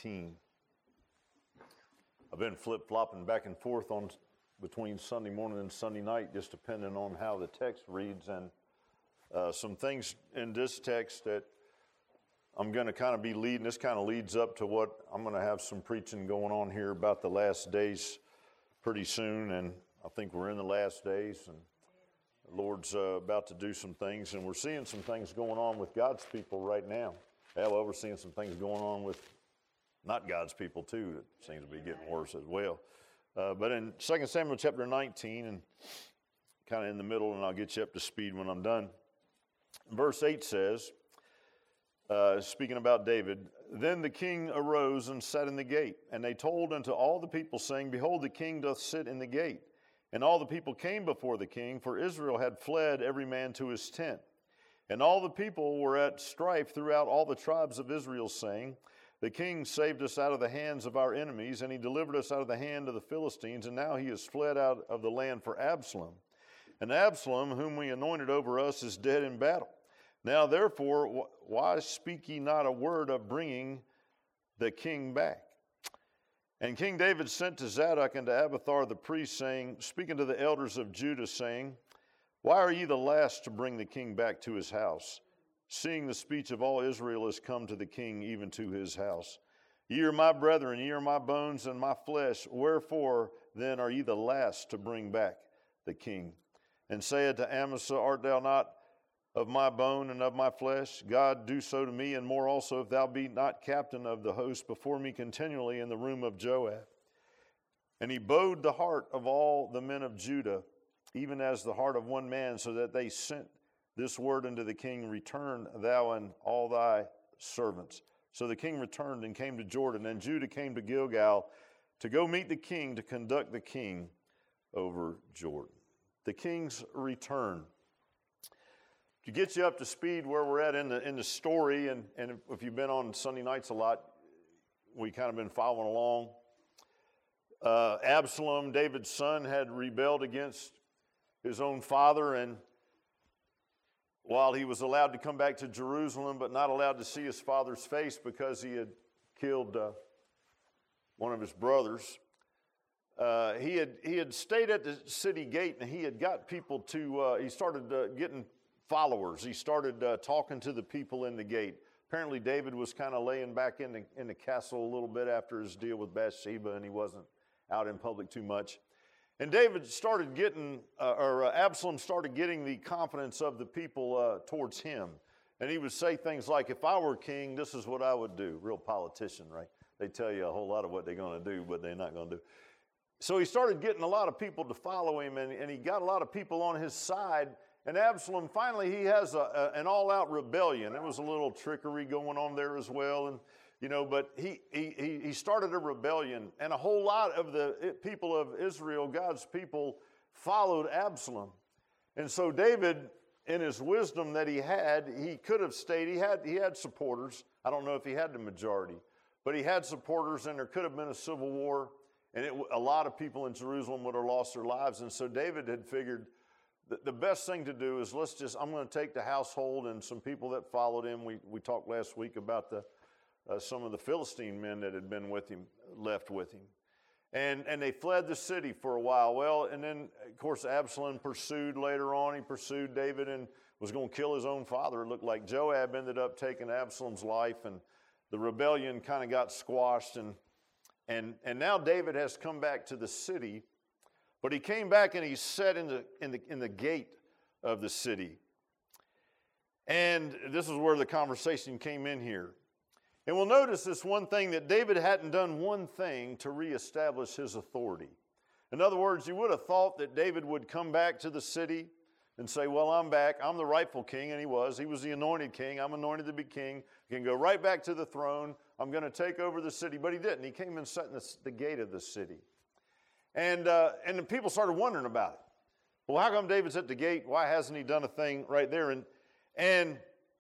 19. I've been flip-flopping back and forth between Sunday morning and Sunday night, just depending on how the text reads, and some things in this text that I'm going to kind of be leading. This kind of leads up to what I'm going to have some preaching going on here about the last days pretty soon, and I think we're in the last days, and the Lord's about to do some things, and we're seeing some things going on with God's people right now. Well, we're seeing some things going on with not God's people too. It seems to be getting worse as well. But in 2 Samuel chapter 19, and kind of in the middle, and I'll get you up to speed when I'm done. Verse 8 says, speaking about David, "Then the king arose and sat in the gate, and they told unto all the people, saying, Behold, the king doth sit in the gate. And all the people came before the king, for Israel had fled every man to his tent. And all the people were at strife throughout all the tribes of Israel, saying, The king saved us out of the hands of our enemies, and he delivered us out of the hand of the Philistines, and now he is fled out of the land for Absalom. And Absalom, whom we anointed over us, is dead in battle. Now therefore, why speak ye not a word of bringing the king back? And King David sent to Zadok and to Abiathar the priest, saying, speaking to the elders of Judah, saying, Why are ye the last to bring the king back to his house, seeing the speech of all Israel is come to the king, even to his house? Ye are my brethren, ye are my bones and my flesh. Wherefore then are ye the last to bring back the king? And said to Amasa, Art thou not of my bone and of my flesh? God, do so to me, and more also, if thou be not captain of the host before me continually in the room of Joab. And he bowed the heart of all the men of Judah, even as the heart of one man, so that they sent this word unto the king, Return thou and all thy servants. So the king returned and came to Jordan, and Judah came to Gilgal to go meet the king, to conduct the king over Jordan. The king's return. To get you up to speed where we're at in the story, and if you've been on Sunday nights a lot, we kind of been following along. Absalom, David's son, had rebelled against his own father, and while he was allowed to come back to Jerusalem, but not allowed to see his father's face because he had killed one of his brothers, he had stayed at the city gate, and he had got people to, he started getting followers. He started talking to the people in the gate. Apparently David was kind of laying back in the castle a little bit after his deal with Bathsheba, and he wasn't out in public too much. And David started getting, Absalom started getting the confidence of the people towards him. And he would say things like, if I were king, this is what I would do. Real politician, right? They tell you a whole lot of what they're going to do, but they're not going to do. So he started getting a lot of people to follow him, and he got a lot of people on his side. And Absalom, finally, he has an all-out rebellion. There was a little trickery going on there as well, and but he started a rebellion, and a whole lot of the people of Israel, God's people, followed Absalom. And so David, in his wisdom that he could have stayed. He had supporters. I don't know if he had the majority, but he had supporters, and there could have been a civil war, and a lot of people in Jerusalem would have lost their lives. And so David had figured, the best thing to do is I'm going to take the household and some people that followed him. We talked last week about some of the Philistine men that had been with him, left with him. And they fled the city for a while. Well, and then, of course, Absalom pursued later on. He pursued David and was going to kill his own father. It looked like Joab ended up taking Absalom's life, and the rebellion kind of got squashed. And now David has come back to the city. But he came back and he sat in the gate of the city. And this is where the conversation came in here. And we'll notice this one thing, that David hadn't done one thing to reestablish his authority. In other words, you would have thought that David would come back to the city and say, well, I'm back. I'm the rightful king. And he was. He was the anointed king. I'm anointed to be king. He can go right back to the throne. I'm going to take over the city. But he didn't. He came and sat in the gate of the city. And the people started wondering about it. Well, how come David's at the gate? Why hasn't he done a thing right there? And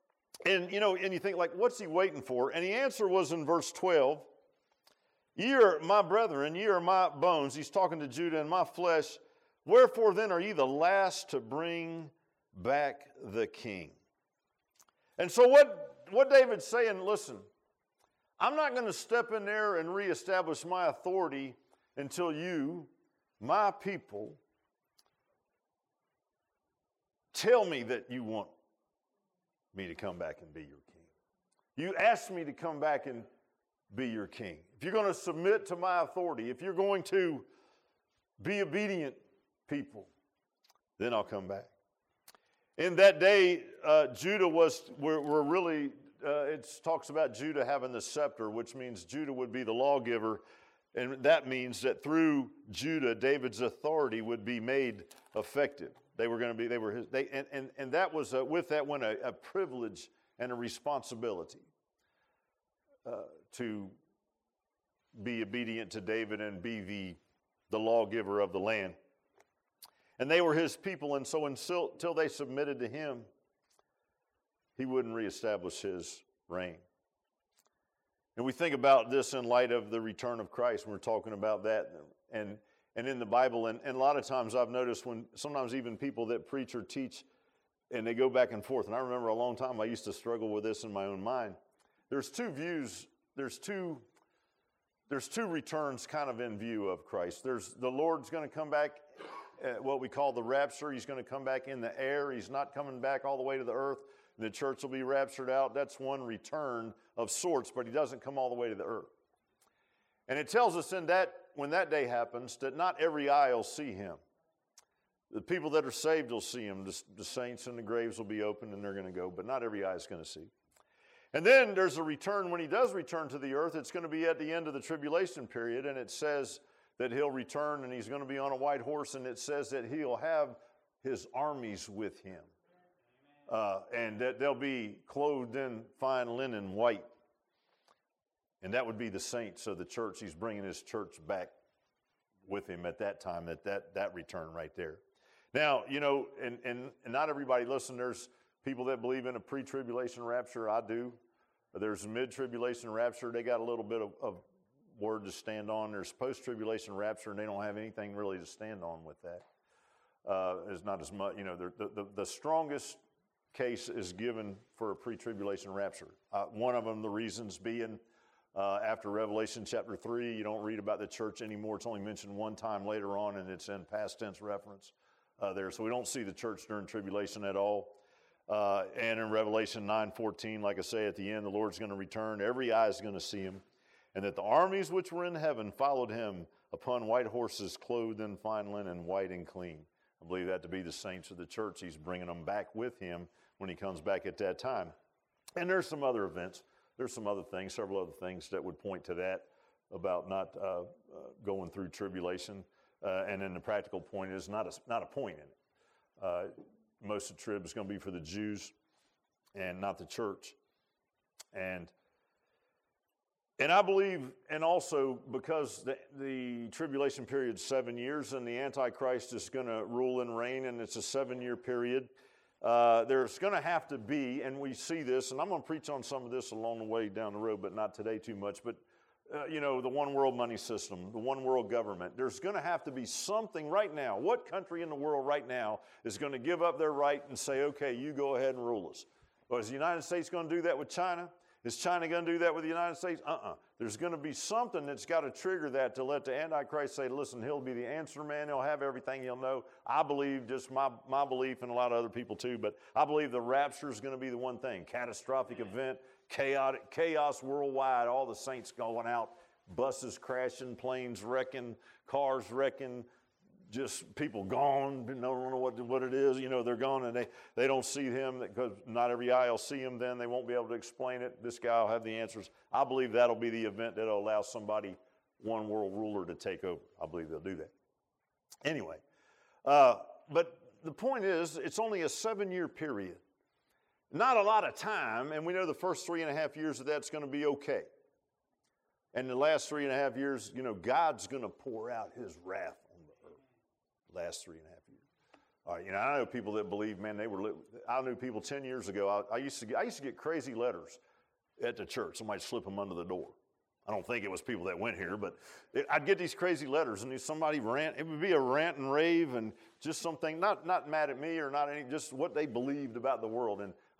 you think, like, what's he waiting for? And the answer was in verse 12. Ye are my brethren, ye are my bones. He's talking to Judah, and my flesh. Wherefore then are ye the last to bring back the king? And so what David's saying, listen, I'm not going to step in there and reestablish my authority until you, my people, tell me that you want me to come back and be your king. You asked me to come back and be your king. If you're going to submit to my authority, if you're going to be obedient people, then I'll come back. In that day, Judah were really, it talks about Judah having the scepter, which means Judah would be the lawgiver. And that means that through Judah, David's authority would be made effective. They were going to be, they were his, they, and that was, with that went a privilege and a responsibility to be obedient to David and be the lawgiver of the land. And they were his people, and so until they submitted to him, he wouldn't reestablish his reign. And we think about this in light of the return of Christ when we're talking about that. And in the Bible, and a lot of times I've noticed when sometimes even people that preach or teach, and they go back and forth. And I remember a long time I used to struggle with this in my own mind. There's two views, there's two returns kind of in view of Christ. There's the Lord's going to come back at what we call the rapture. He's going to come back in the air. He's not coming back all the way to the earth. The church will be raptured out. That's one return of sorts, but he doesn't come all the way to the earth. And it tells us in that when that day happens that not every eye will see him. The people that are saved will see him. The saints in the graves will be opened and they're going to go, but not every eye is going to see. And then there's a return. When he does return to the earth, it's going to be at the end of the tribulation period, and it says that he'll return and he's going to be on a white horse, and it says that he'll have his armies with him. And that they'll be clothed in fine linen white. And that would be the saints of the church. He's bringing his church back with him at that time, at that return right there. Now, you know, and not everybody, listen, there's people that believe in a pre-tribulation rapture. I do. There's a mid-tribulation rapture. They got a little bit of word to stand on. There's post-tribulation rapture, and they don't have anything really to stand on with that. It's not as much, you know, the strongest case is given for a pre-tribulation rapture. One of them, the reasons being, after Revelation chapter 3, you don't read about the church anymore. It's only mentioned one time later on, and it's in past tense reference there. So we don't see the church during tribulation at all. And in Revelation 9:14, like I say, at the end, the Lord's going to return. Every eye is going to see him. And that the armies which were in heaven followed him upon white horses, clothed in fine linen, white and clean. I believe that to be the saints of the church. He's bringing them back with him when he comes back at that time. And there's some other events. There's some other things, several other things that would point to that about not going through tribulation. And then the practical point is not a point in it. Most of the trib is going to be for the Jews and not the church. And I believe, and also because the tribulation period is 7 years and the Antichrist is going to rule and reign, and it's a 7-year period, there's going to have to be, and we see this, and I'm going to preach on some of this along the way down the road, but not today too much, but you know, the one world money system, the one world government. There's going to have to be something right now. What country in the world right now is going to give up their right and say, okay, you go ahead and rule us? Well, is the United States going to do that with China? Is China going to do that with the United States? There's going to be something that's got to trigger that to let the Antichrist say, listen, he'll be the answer man. He'll have everything he'll know. I believe, just my belief, and a lot of other people too, but I believe the rapture is going to be the one thing. Catastrophic event, chaos worldwide, all the saints going out, buses crashing, planes wrecking, cars wrecking, just people gone, don't know what it is. You know, they're gone and they don't see him because not every eye will see him then. They won't be able to explain it. This guy will have the answers. I believe that'll be the event that'll allow somebody, one world ruler, to take over. I believe they'll do that. Anyway, but the point is, it's only a 7-year period. Not a lot of time, and we know the first 3.5 years of that's going to be okay. And the last 3.5 years, you know, God's going to pour out his wrath on the earth. Last 3.5 years. All right, you know, I know people that believe, man, I knew people 10 years ago. I used to get crazy letters at the church. Somebody slip them under the door. I don't think it was people that went here, but I'd get these crazy letters, and somebody rant. It would be a rant and rave, and just something not mad at me or not any, just what they believed about the world. And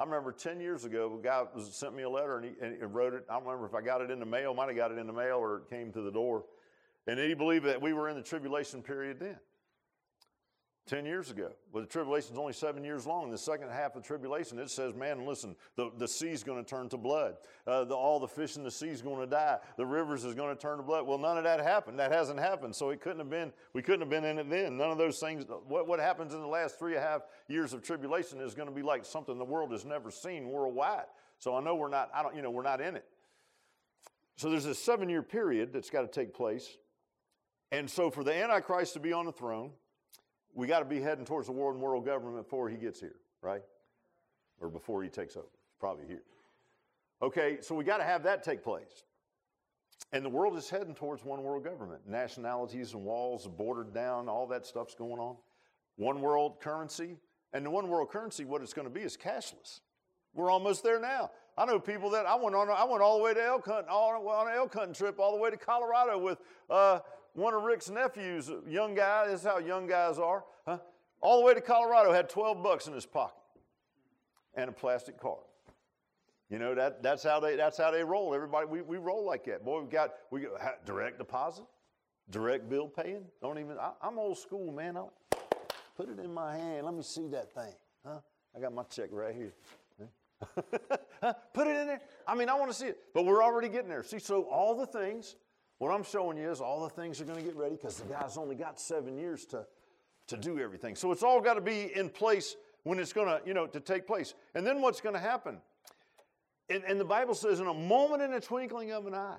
I remember 10 years ago, a guy sent me a letter and he wrote it. I don't remember if I got it in the mail, might have got it in the mail or it came to the door. And he believed that we were in the tribulation period then. 10 years ago. Well, the tribulation is only 7 years long. In the second half of the tribulation, it says, man, listen, the sea's going to turn to blood. All the fish in the sea is going to die. The rivers is going to turn to blood. Well, none of that happened. That hasn't happened. So we couldn't have been in it then. None of those things. What happens in the last 3.5 years of tribulation is going to be like something the world has never seen worldwide. So I know we're not in it. So there's a 7-year period that's got to take place. And so for the Antichrist to be on the throne, we got to be heading towards the world government before he gets here, right? Or before he takes over. He's probably here. Okay, so we got to have that take place. And the world is heading towards one world government. Nationalities and walls bordered down, all that stuff's going on. One world currency. And the one world currency, what it's going to be is cashless. We're almost there now. I know people that I went all the way to elk hunting, on an elk hunting trip all the way to Colorado with one of Rick's nephews, a young guy. This is how young guys are. All the way to Colorado, had $12 in his pocket and a plastic card. You know, that's how they roll. Everybody, we roll like that. Boy, we got direct deposit, direct bill paying. I'm old school, man. I'll put it in my hand. Let me see that thing. I got my check right here. Put it in there. I want to see it. But we're already getting there. See, so all the things, what I'm showing you is all the things are going to get ready because the guy's only got 7 years to do everything. So it's all got to be in place when it's going to, to take place. And then what's going to happen? And the Bible says in a moment, in a twinkling of an eye,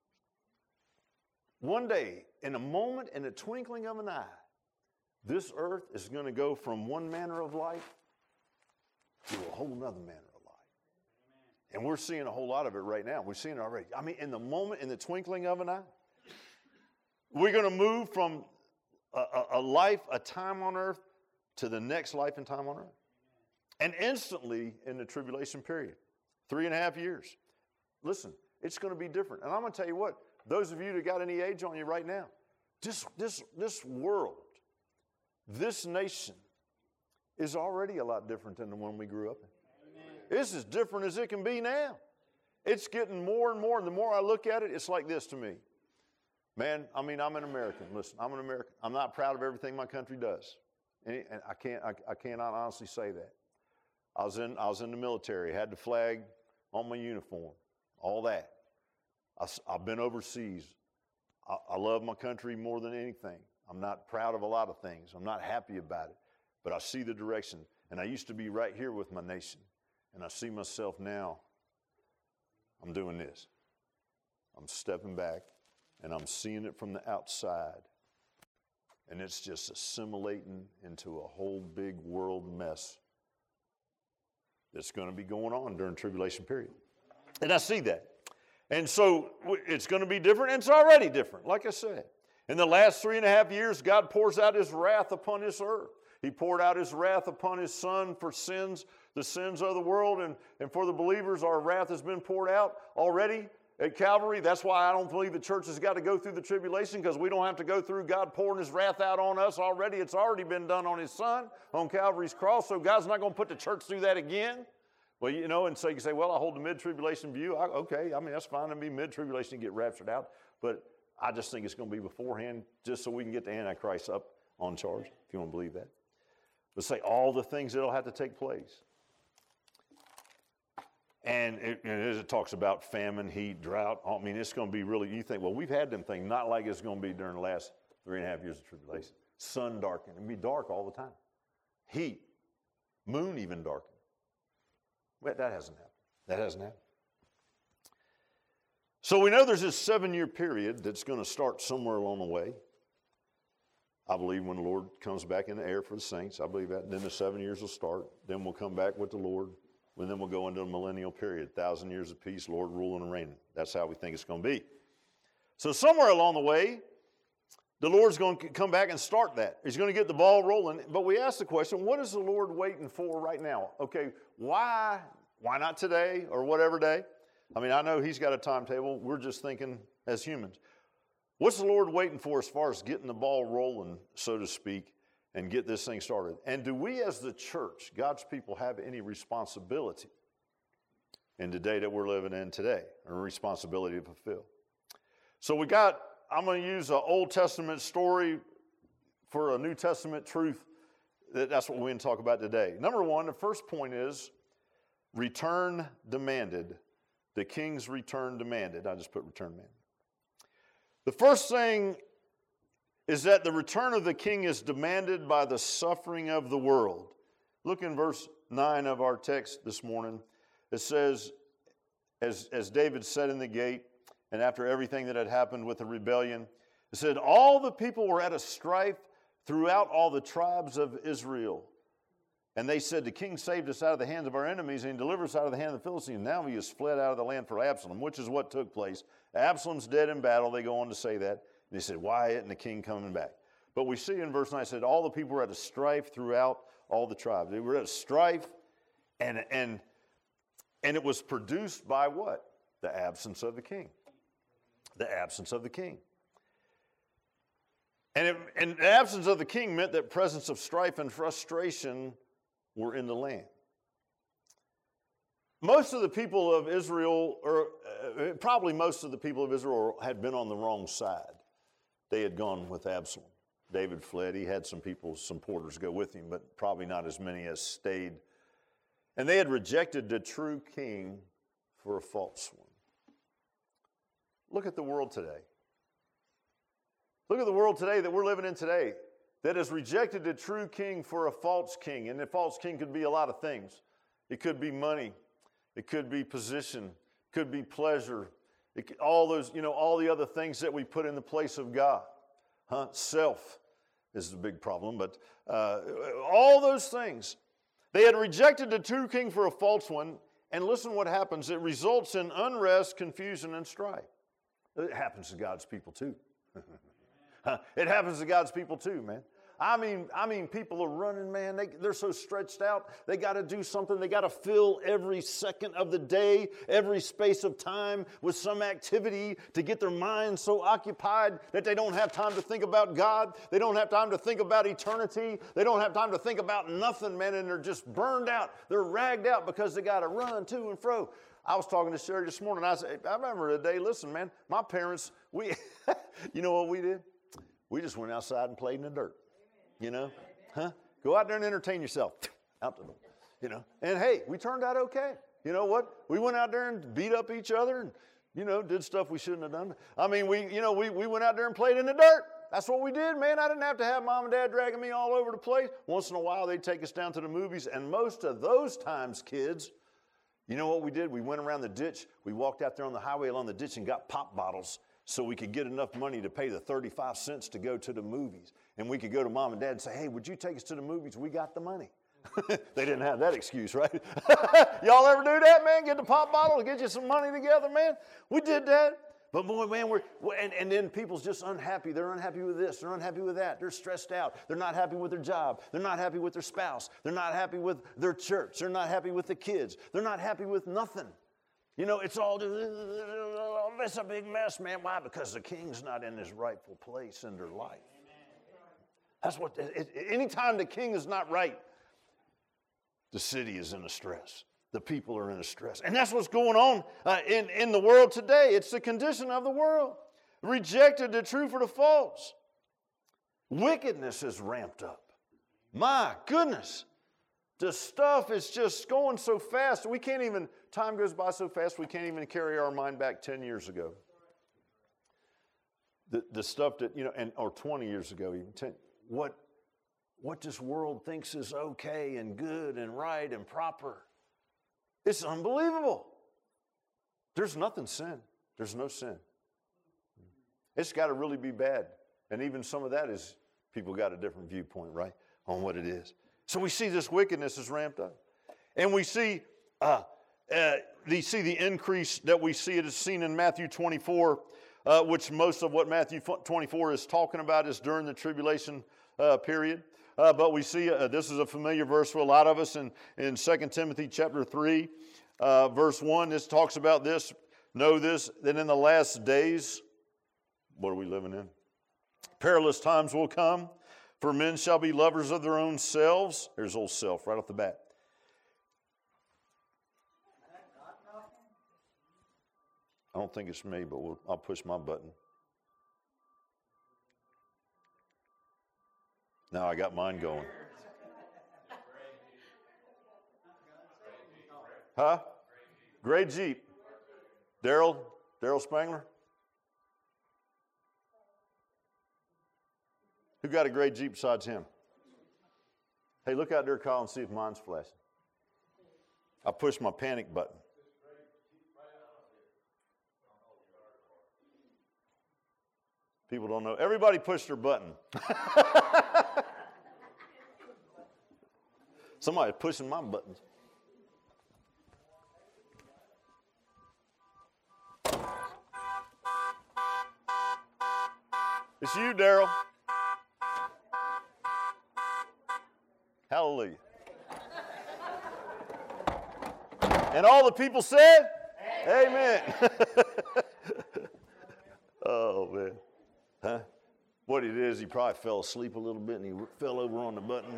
one day, in a moment, in a twinkling of an eye, this earth is going to go from one manner of life to a whole nother manner of life. And we're seeing a whole lot of it right now. We're seeing it already. In the moment, in the twinkling of an eye, we're going to move from a life, a time on earth, to the next life and time on earth. And instantly in the tribulation period, 3.5 years. Listen, it's going to be different. And I'm going to tell you what, those of you that got any age on you right now, this world, this nation is already a lot different than the one we grew up in. Amen. It's as different as it can be now. It's getting more and more, and the more I look at it, it's like this to me. Man, I'm an American. Listen, I'm an American. I'm not proud of everything my country does. And I cannot honestly say that. I was in the military, had the flag on my uniform, all that. I've been overseas. I love my country more than anything. I'm not proud of a lot of things. I'm not happy about it. But I see the direction. And I used to be right here with my nation. And I see myself now, I'm doing this. I'm stepping back, and I'm seeing it from the outside. And it's just assimilating into a whole big world mess that's going to be going on during tribulation period. And I see that. And so it's going to be different, and it's already different, like I said. In the last 3.5 years, God pours out his wrath upon this earth. He poured out his wrath upon his Son for sins, the sins of the world, and for the believers, our wrath has been poured out already at Calvary. That's why I don't believe the church has got to go through the tribulation, because we don't have to go through God pouring his wrath out on us already. It's already been done on his Son on Calvary's cross, so God's not going to put the church through that again. Well, and so you can say, well, I hold the mid-tribulation view. Okay, that's fine to be mid-tribulation and get raptured out, but I just think it's going to be beforehand just so we can get the Antichrist up on charge, if you want to believe that. But say all the things that will have to take place. And as it talks about famine, heat, drought, it's going to be really, you think, well, we've had them things, not like it's going to be during the last 3.5 years of tribulation. Sun darkening, it'll be dark all the time. Heat, moon even darkening. Well, that hasn't happened. So we know there's this 7-year period that's going to start somewhere along the way. I believe when the Lord comes back in the air for the saints, I believe that. And then the 7 years will start. Then we'll come back with the Lord. And then we'll go into a millennial period, 1,000 years of peace, Lord ruling and reigning. That's how we think it's going to be. So somewhere along the way, the Lord's going to come back and start that. He's going to get the ball rolling. But we ask the question, what is the Lord waiting for right now? Okay, why not today or whatever day? I know he's got a timetable. We're just thinking as humans. What's the Lord waiting for as far as getting the ball rolling, so to speak? and get this thing started. And do we as the church, God's people, have any responsibility in the day that we're living in today, or responsibility to fulfill? So I'm going to use an Old Testament story for a New Testament truth. That's what we're going to talk about today. Number one, the first point is return demanded. The king's return demanded. I just put return demanded. The first thing is that the return of the king is demanded by the suffering of the world. Look in verse 9 of our text this morning. It says, as David said in the gate, and after everything that had happened with the rebellion, it said, all the people were at a strife throughout all the tribes of Israel. And they said, the king saved us out of the hands of our enemies and delivered us out of the hand of the Philistines. Now he has fled out of the land for Absalom, which is what took place. Absalom's dead in battle. They go on to say that. And they said, why isn't the king coming back? But we see in verse 9, it said, all the people were at a strife throughout all the tribes. They were at a strife, and it was produced by what? The absence of the king. The absence of the king. And the absence of the king meant that presence of strife and frustration were in the land. Most of the people of Israel, or probably most of the people of Israel, had been on the wrong side. They had gone with Absalom. David fled. He had some people, some porters go with him, but probably not as many as stayed. And they had rejected the true king for a false one. Look at the world today. Look at the world today that we're living in today that has rejected the true king for a false king. And the false king could be a lot of things. It could be money. It could be position. It could be pleasure. All the other things that we put in the place of God. Self is the big problem, but all those things. They had rejected the true king for a false one, and listen what happens. It results in unrest, confusion, and strife. It happens to God's people too. It happens to God's people too, man. I mean, people are running, man. They're so stretched out. They got to do something. They got to fill every second of the day, every space of time with some activity to get their minds so occupied that they don't have time to think about God. They don't have time to think about eternity. They don't have time to think about nothing, man, and they're just burned out. They're ragged out because they got to run to and fro. I was talking to Sherry this morning. I remember the day, listen, man, my parents, you know what we did? We just went outside and played in the dirt. Go out there and entertain yourself. Out the door, And hey, we turned out okay. You know what? We went out there and beat up each other and, did stuff we shouldn't have done. I mean, we went out there and played in the dirt. That's what we did, man. I didn't have to have mom and dad dragging me all over the place. Once in a while, they'd take us down to the movies. And most of those times, kids, you know what we did? We went around the ditch. We walked out there on the highway along the ditch and got pop bottles so we could get enough money to pay the 35 cents to go to the movies. And we could go to mom and dad and say, hey, would you take us to the movies? We got the money. They didn't have that excuse, right? Y'all ever do that, man? Get the pop bottle and get you some money together, man? We did that. But boy, man, and then people's just unhappy. They're unhappy with this. They're unhappy with that. They're stressed out. They're not happy with their job. They're not happy with their spouse. They're not happy with their church. They're not happy with the kids. They're not happy with nothing. It's all just, it's a big mess, man. Why? Because the king's not in his rightful place in their life. That's what, anytime the king is not right, the city is in a stress. The people are in a stress. And that's what's going on in the world today. It's the condition of the world. Rejected the true for the false. Wickedness is ramped up. My goodness. The stuff is just going so fast. Time goes by so fast, we can't even carry our mind back 10 years ago. The stuff that, or 20 years ago even. What this world thinks is okay and good and right and proper. It's unbelievable. There's nothing sin. There's no sin. It's got to really be bad. And even some of that is, people got a different viewpoint, right, on what it is. So we see this wickedness is ramped up. And we see the increase that we see. It is seen in Matthew 24, which most of what Matthew 24 is talking about is during the tribulation period. But we see, this is a familiar verse for a lot of us in 2 Timothy chapter 3, verse 1. This talks about this. Know this, that in the last days, what are we living in? Perilous times will come. For men shall be lovers of their own selves. There's old self right off the bat. I don't think it's me, but I'll push my button. Now I got mine going. Huh? Gray Jeep. Daryl Spangler? Who got a gray Jeep besides him? Hey, look out there, Kyle, and see if mine's flashing. I pushed my panic button. People don't know. Everybody pushed their button. Somebody's pushing my buttons. It's you, Daryl. Hallelujah. And all the people said, Amen. Oh, man. Huh? What it is, he probably fell asleep a little bit and he fell over on the button.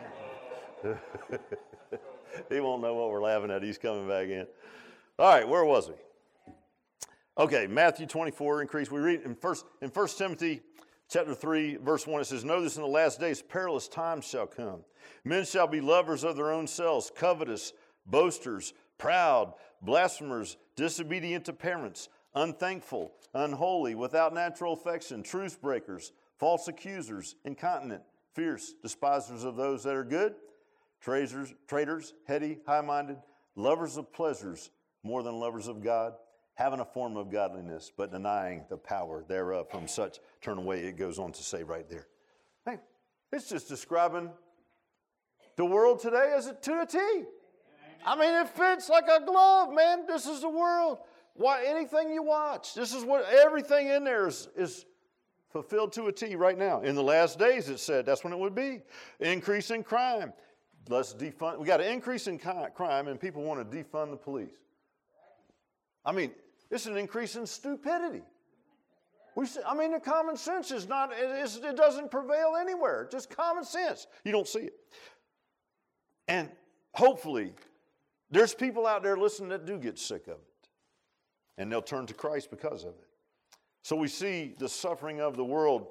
He won't know what we're laughing at. He's coming back in. All right, where was we? Okay, Matthew 24, increase. We read in 1 Timothy chapter 3, verse 1, it says, Know this, in the last days perilous times shall come. Men shall be lovers of their own selves, covetous, boasters, proud, blasphemers, disobedient to parents, unthankful, unholy, without natural affection, truce breakers, false accusers, incontinent, fierce, despisers of those that are good, traitors, heady, high-minded, lovers of pleasures more than lovers of God, having a form of godliness, but denying the power thereof. From such turn away, it goes on to say right there. Hey, it's just describing the world today as to a T. I mean, it fits like a glove, man. This is the world. Why, anything you watch, this is what everything in there is fulfilled to a T right now. In the last days, it said that's when it would be. Increase in crime. Let's defund. We got an increase in crime, and people want to defund the police. I mean, it's an increase in stupidity. The common sense is not, it doesn't prevail anywhere. Just common sense. You don't see it. And hopefully, there's people out there listening that do get sick of it. And they'll turn to Christ because of it. So we see the suffering of the world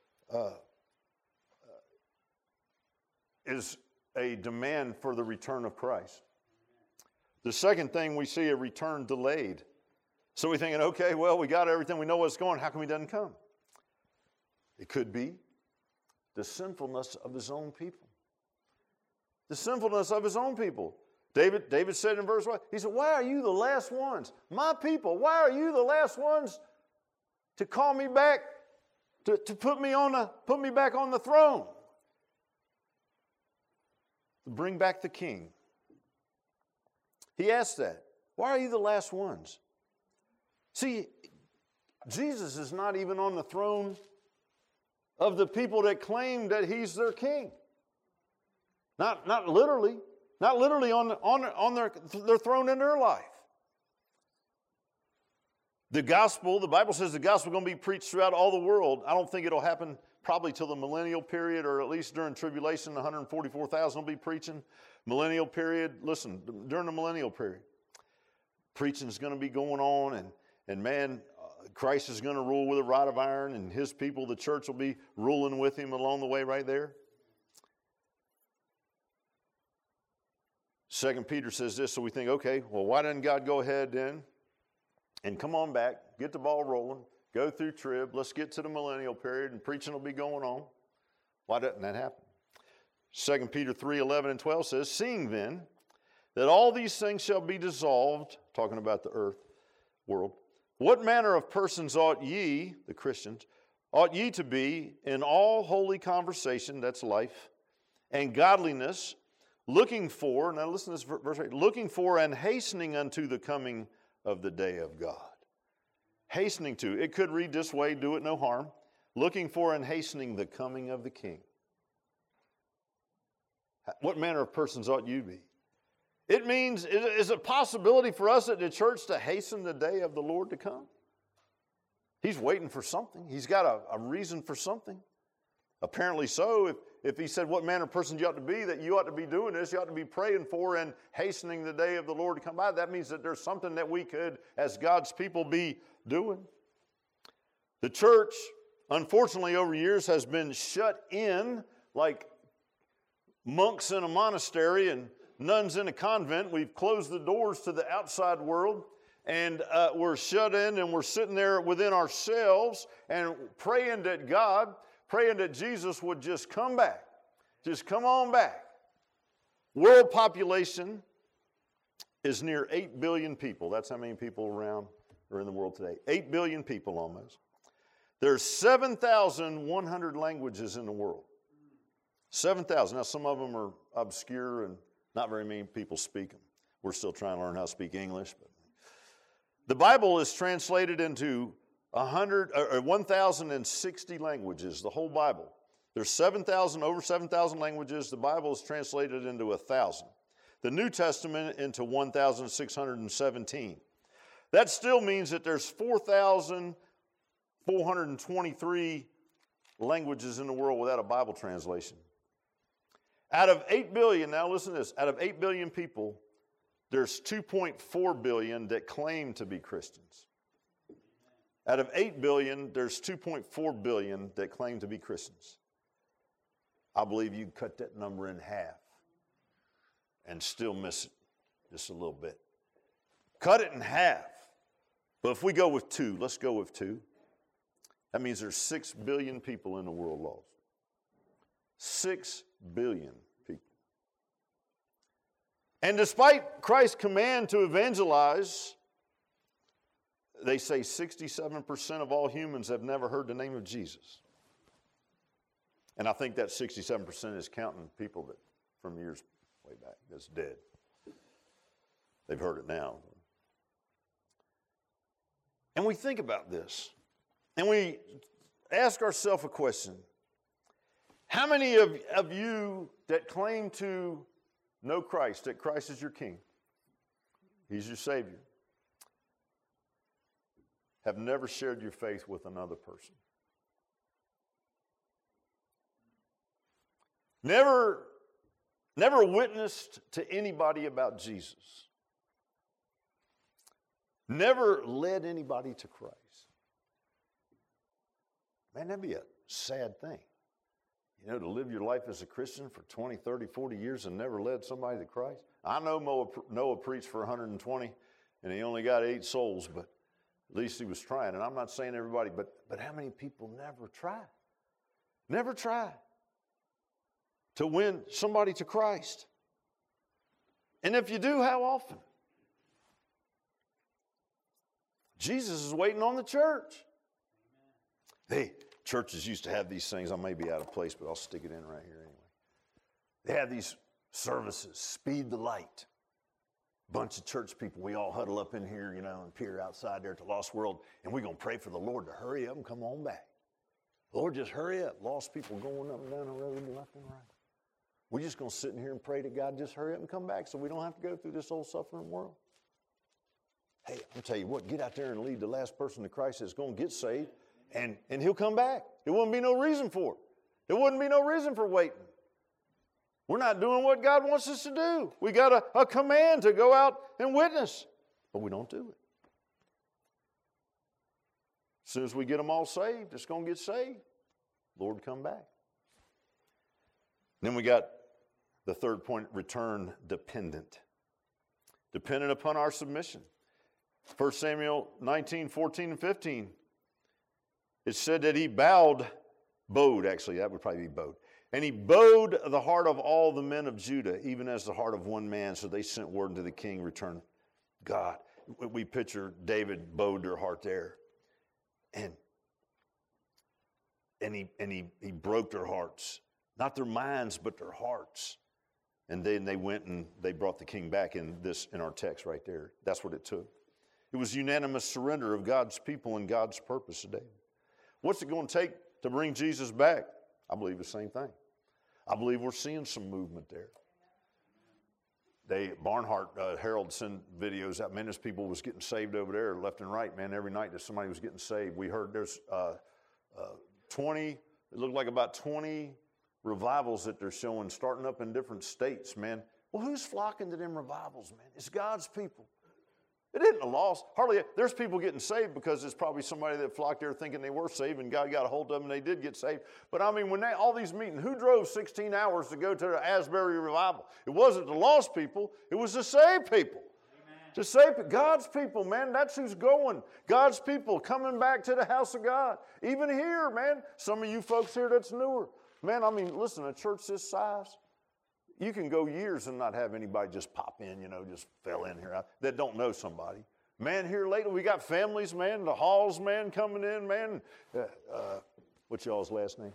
is a demand for the return of Christ. The second thing, we see a return delayed. So we're thinking, okay, well, we got everything. We know what's going. How come he doesn't come? It could be the sinfulness of his own people. The sinfulness of his own people. David said in verse 1, he said, why are you the last ones? My people, why are you the last ones to call me back, to put me back on the throne? To bring back the king. He asked that. Why are you the last ones? See, Jesus is not even on the throne of the people that claim that he's their king. Not literally. Not literally on their throne in their life. The gospel, the Bible says the gospel is going to be preached throughout all the world. I don't think it'll happen probably till the millennial period, or at least during tribulation, 144,000 will be preaching. Millennial period, listen, during the millennial period, preaching is going to be going on, and man, Christ is going to rule with a rod of iron, and his people, the church, will be ruling with him along the way right there. 2 Peter says this, so we think, okay, well, why doesn't God go ahead then and come on back, get the ball rolling, go through trib, let's get to the millennial period, and preaching will be going on. Why doesn't that happen? 2 Peter 3:11 and 12 says, seeing then that all these things shall be dissolved, talking about the earth, world, what manner of persons ought ye, the Christians, ought ye to be in all holy conversation, that's life, and godliness, looking for, now listen to this verse, looking for and hastening unto the coming of the day of God. Hastening to, it could read this way, do it no harm. Looking for and hastening the coming of the King. What manner of persons ought you be? It means, is it a possibility for us at the church to hasten the day of the Lord to come? He's waiting for something. He's got a reason for something. Apparently so. If he said what manner of person you ought to be, that you ought to be doing this, you ought to be praying for and hastening the day of the Lord to come by, that means that there's something that we could, as God's people, be doing. The church, unfortunately, over years has been shut in like monks in a monastery and nuns in a convent. We've closed the doors to the outside world, and we're shut in, and we're sitting there within ourselves and praying that Jesus would just come back. Just come on back. World population is near 8 billion people. That's how many people around are in the world today. 8 billion people almost. There's 7,100 languages in the world. 7,000. Now, some of them are obscure and not very many people speak them. We're still trying to learn how to speak English. But the Bible is translated into 1,060 languages, the whole Bible. There's over 7,000 languages. The Bible is translated into 1,000. The New Testament into 1,617. That still means that there's 4,423 languages in the world without a Bible translation. Out of 8 billion, now listen to this, out of 8 billion people, there's 2.4 billion that claim to be Christians. Out of 8 billion, there's 2.4 billion that claim to be Christians. I believe you can cut that number in half and still miss it just a little bit. Cut it in half. But if we go with 2, let's go with 2. That means there's 6 billion people in the world lost. 6 billion people. And despite Christ's command to evangelize, they say 67% of all humans have never heard the name of Jesus. And I think that 67% is counting people that from years way back that's dead. They've heard it now. And we think about this. And we ask ourselves a question. How many of you that claim to know Christ, that Christ is your King, He's your Savior, have never shared your faith with another person? Never witnessed to anybody about Jesus. Never led anybody to Christ. Man, that'd be a sad thing. You know, to live your life as a Christian for 20, 30, 40 years and never led somebody to Christ. I know Noah preached for 120 and he only got 8 souls, but at least he was trying. And I'm not saying everybody, but how many people never try? Never try to win somebody to Christ. And if you do, how often? Jesus is waiting on the church. Hey, churches used to have these things. I may be out of place, but I'll stick it in right here anyway. They had these services, Speed the Light. Bunch of church people, we all huddle up in here, you know, and peer outside there at the lost world, and we're going to pray for the Lord to hurry up and come on back. Lord, just hurry up. Lost people going up and down the road and left and right. We're just going to sit in here and pray to God, just hurry up and come back so we don't have to go through this old suffering world. Hey, I'll tell you what, get out there and lead the last person to Christ that's going to get saved, and he'll come back. There wouldn't be no reason for it. There wouldn't be no reason for waiting. We're not doing what God wants us to do. We got a command to go out and witness, but we don't do it. As soon as we get them all saved, it's going to get saved. Lord, come back. Then we got the third point, return dependent. Dependent upon our submission. 1 Samuel 19, 14, and 15. It said that he bowed, actually, that would probably be bowed. And he bowed the heart of all the men of Judah, even as the heart of one man. So they sent word unto the king, return God. We picture David bowed their heart there. And he broke their hearts. Not their minds, but their hearts. And then they went and they brought the king back in our text right there. That's what it took. It was unanimous surrender of God's people and God's purpose today. What's it going to take to bring Jesus back? I believe the same thing. I believe we're seeing some movement there. Barnhart Herald sent videos out. Man, there's people was getting saved over there left and right. Man, every night that somebody was getting saved. We heard there's 20 It looked like about 20 revivals that they're showing, starting up in different states, man. Well, who's flocking to them revivals, man? It's God's people. It isn't a loss. Hardly, there's people getting saved because it's probably somebody that flocked there thinking they were saved and God got a hold of them and they did get saved. But I mean, when all these meetings, who drove 16 hours to go to the Asbury revival? It wasn't the lost people, it was the saved people. Amen. To save God's people, man, that's who's going. God's people coming back to the house of God. Even here, man, some of you folks here that's newer. Man, I mean, listen, a church this size, you can go years and not have anybody just pop in, just fell in here that don't know somebody. Man, here lately we got families, man, the Halls, man, coming in, man. What's y'all's last name?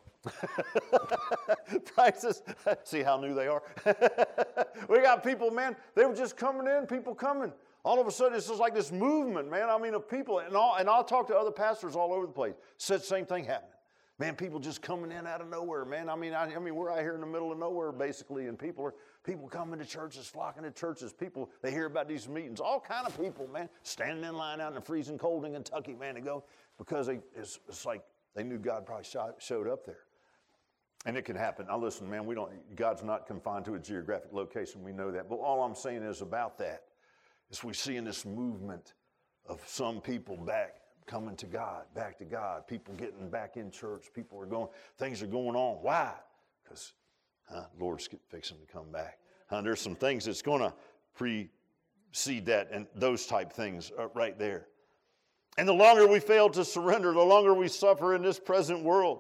Prices. See how new they are? We got people, man, they were just coming in, people coming. All of a sudden, it's just like this movement, man, I mean, of people. And I'll talk to other pastors all over the place. Said the same thing happening. Man, people just coming in out of nowhere, man. I mean, we're out here in the middle of nowhere, basically, and people coming to churches, flocking to churches. People, they hear about these meetings. All kind of people, man, standing in line out in the freezing cold in Kentucky, man, to go because it's like they knew God probably showed up there. And it can happen. Now, listen, man, God's not confined to a geographic location. We know that. But all I'm saying is about that is we see in this movement of some people coming to God, back to God, people getting back in church, things are going on. Why? Because Lord's fixing to come back. There's some things that's going to precede that and those type things right there. And the longer we fail to surrender, the longer we suffer in this present world.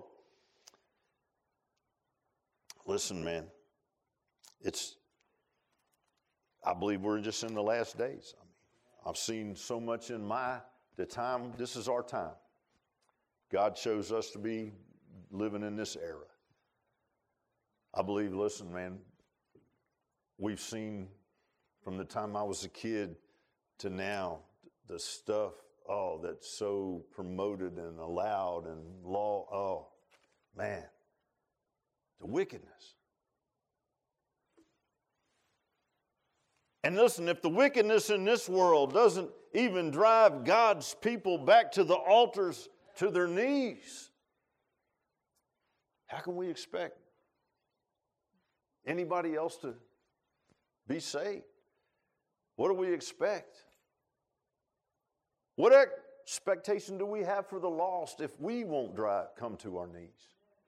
Listen, man, I believe we're just in the last days. I mean, I've seen so much in the time, this is our time. God chose us to be living in this era. I believe, listen, man, we've seen from the time I was a kid to now, the stuff, that's so promoted and allowed and law, man, the wickedness. And listen, if the wickedness in this world doesn't even drive God's people back to the altars, to their knees, how can we expect anybody else to be saved? What do we expect? What expectation do we have for the lost if we won't come to our knees?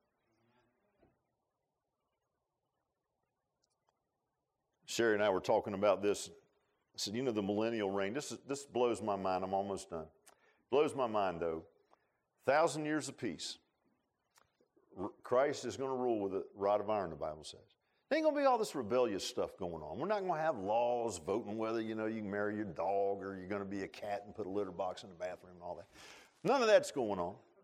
Sherry and I were talking about this. I said, the millennial reign, this blows my mind. I'm almost done. Blows my mind, though. 1,000 years of peace. Christ is going to rule with a rod of iron, the Bible says. There ain't going to be all this rebellious stuff going on. We're not going to have laws voting whether, you can marry your dog or you're going to be a cat and put a litter box in the bathroom and all that. None of that's going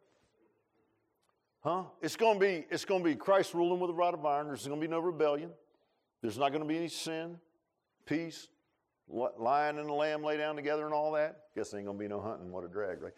on. It's going to be Christ ruling with a rod of iron. There's going to be no rebellion. There's not going to be any sin, peace, lion and the lamb lay down together and all that. Guess there ain't going to be no hunting. What a drag, right?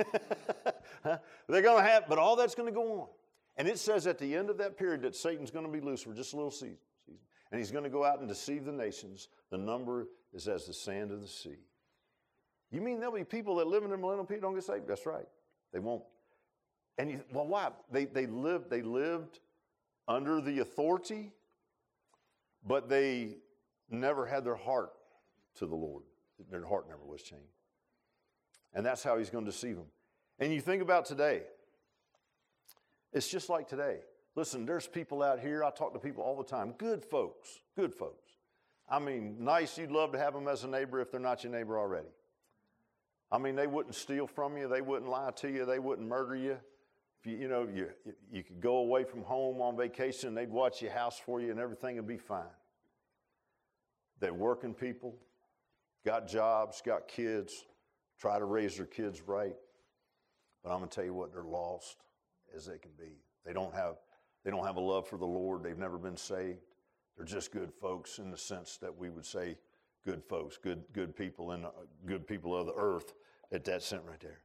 But all that's going to go on. And it says at the end of that period that Satan's going to be loose for just a little season. And he's going to go out and deceive the nations. The number is as the sand of the sea. You mean there'll be people that live in the millennial period don't get saved? That's right. They won't. And why? They lived under the authority, but they never had their heart to the Lord. Their heart never was changed. And that's how he's going to deceive them. And you think about today. It's just like today. Listen, there's people out here. I talk to people all the time. Good folks. Good folks. I mean, nice. You'd love to have them as a neighbor if they're not your neighbor already. I mean, they wouldn't steal from you. They wouldn't lie to you. They wouldn't murder you. If you could go away from home on vacation, they'd watch your house for you and everything would be fine. They're working people, got jobs, got kids, try to raise their kids right. But I'm going to tell you what, they're lost as they can be. They don't have a love for the Lord. They've never been saved. They're just good folks in the sense that we would say good folks, good people, and good people of the earth at that sense right there.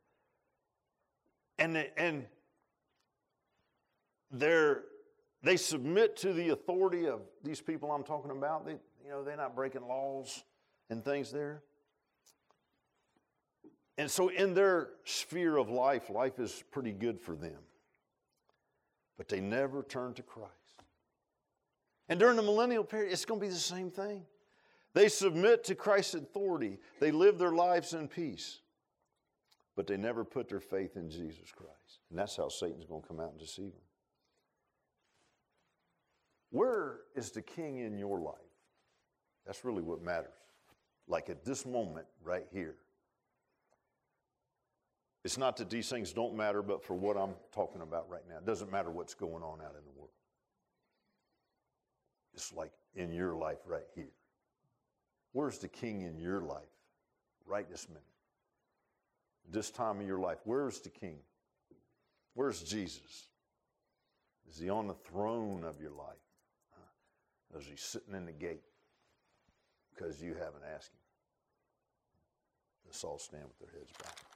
And they submit to the authority of these people I'm talking about. They're not breaking laws and things there. And so in their sphere of life is pretty good for them. but they never turn to Christ. And during the millennial period, it's going to be the same thing. They submit to Christ's authority. They live their lives in peace. But they never put their faith in Jesus Christ. And that's how Satan's going to come out and deceive them. Where is the king in your life? That's really what matters. Like at this moment right here. It's not that these things don't matter, but for what I'm talking about right now. It doesn't matter what's going on out in the world. It's like in your life right here. Where's the king in your life right this minute? This time of your life, where's the king? Where's Jesus? Is he on the throne of your life? Or is he sitting in the gate because you haven't asked him? Let's all stand with their heads bowed.